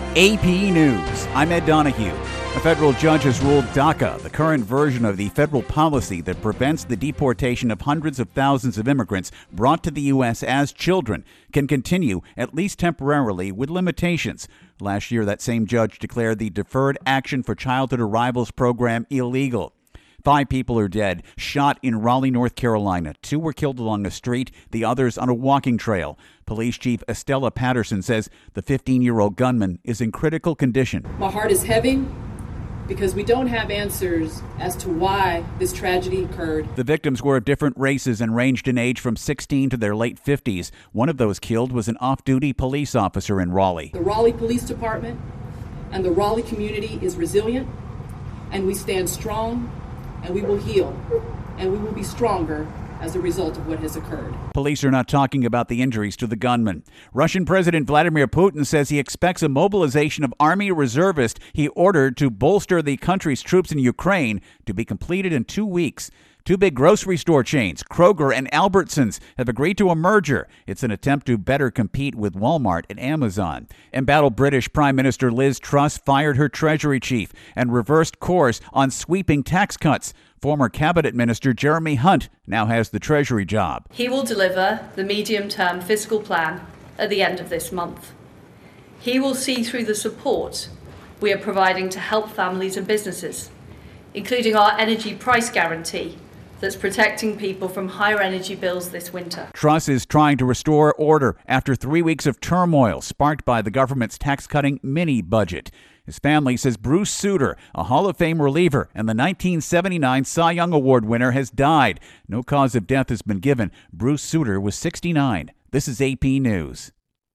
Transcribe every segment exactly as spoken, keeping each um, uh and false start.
A P News. I'm Ed Donahue. A federal judge has ruled DACA, the current version of the federal policy that prevents the deportation of hundreds of thousands of immigrants brought to the U S as children, can continue, at least temporarily, with limitations. Last year, that same judge declared the Deferred Action for Childhood Arrivals program illegal. Five people are dead, shot in Raleigh, North Carolina. Two were killed along a street, the others on a walking trail. Police Chief Estella Patterson says the fifteen-year-old gunman is in critical condition. My heart is heavy because we don't have answers as to why this tragedy occurred. The victims were of different races and ranged in age from sixteen to their late fifties. One of those killed was an off-duty police officer in Raleigh. The Raleigh Police Department and the Raleigh community is resilient, and we stand strong, and we will heal, and we will be stronger as a result of what has occurred. Police are not talking about the injuries to the gunman. Russian President Vladimir Putin says he expects a mobilization of Army reservists he ordered to bolster the country's troops in Ukraine to be completed in two weeks. Two big grocery store chains, Kroger and Albertsons, have agreed to a merger. It's an attempt to better compete with Walmart and Amazon. Embattled British Prime Minister Liz Truss fired her Treasury chief and reversed course on sweeping tax cuts. Former Cabinet Minister Jeremy Hunt now has the Treasury job. He will deliver the medium-term fiscal plan at the end of this month. He will see through the support we are providing to help families and businesses, including our energy price guarantee that's protecting people from higher energy bills this winter. Truss is trying to restore order after three weeks of turmoil sparked by the government's tax-cutting mini-budget. His family says Bruce Sutter, a Hall of Fame reliever and the nineteen seventy-nine Cy Young Award winner, has died. No cause of death has been given. Bruce Sutter was sixty-nine. This is A P News.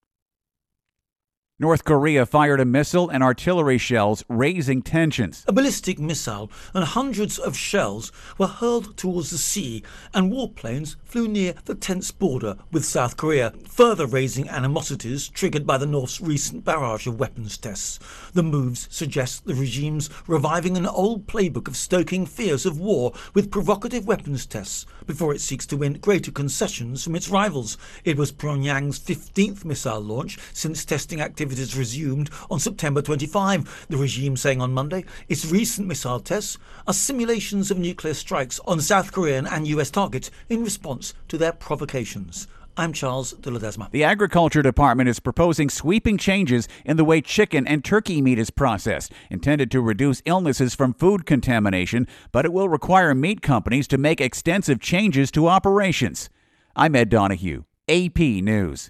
North Korea fired a missile and artillery shells, raising tensions. A ballistic missile and hundreds of shells were hurled towards the sea, and warplanes flew near the tense border with South Korea, further raising animosities triggered by the North's recent barrage of weapons tests. The moves suggest the regime's reviving an old playbook of stoking fears of war with provocative weapons tests before it seeks to win greater concessions from its rivals. It was Pyongyang's fifteenth missile launch since testing activity resumed on September twenty-fifth, the regime saying on Monday its recent missile tests are simulations of nuclear strikes on South Korean and U S targets in response to their provocations. I'm Charles de Ledesma. The Agriculture Department is proposing sweeping changes in the way chicken and turkey meat is processed, intended to reduce illnesses from food contamination, but it will require meat companies to make extensive changes to operations. I'm Ed Donahue, A P News.